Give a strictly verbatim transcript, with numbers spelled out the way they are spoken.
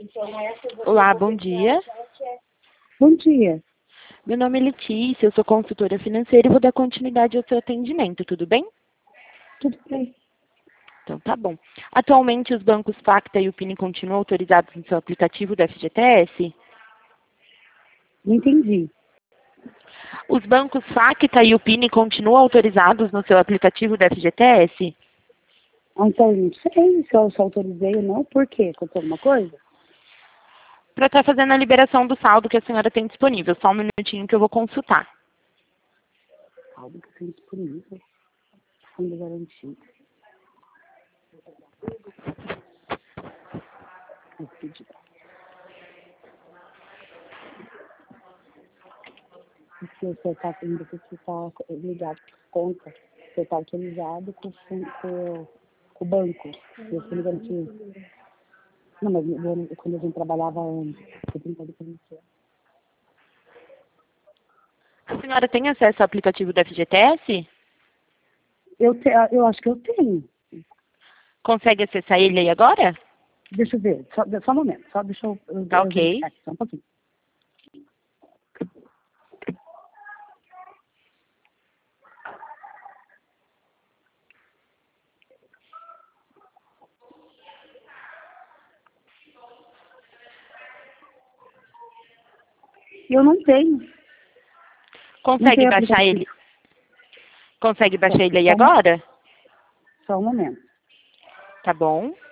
Olá, bom dia. Bom dia. Meu nome é Letícia, eu sou consultora financeira e vou dar continuidade ao seu atendimento, tudo bem? Tudo bem? Então tá bom. Atualmente os bancos Facta e Upini continuam autorizados no seu aplicativo do F G T S? Não entendi. Os bancos Facta e Upini continuam autorizados no seu aplicativo do F G T S? Ah, então, não sei se eu só autorizei ou não. Por quê? Aconteceu alguma coisa? Para estar fazendo a liberação do saldo que a senhora tem disponível. Só um minutinho que eu vou consultar. Algo que tem disponível. Fundo garantido. Eu pedi. Porque você está ainda que você está ligado com conta. Você está autorizado com, o fun- com, com o banco. E o fundo garantido. Não, mas eu- quando a gente trabalhava antes, eu tentava conhecer. A senhora tem acesso ao aplicativo do F G T S? Eu, te, eu acho que eu tenho. Consegue acessar ele aí agora? Deixa eu ver, só, só um momento, só deixa eu, eu, Tá eu ok. verificar aqui, só um pouquinho. Eu não tenho. Não Consegue tenho baixar aplicativo. ele? Consegue Só, baixar ele aí só, um- agora? só um momento. Tá bom.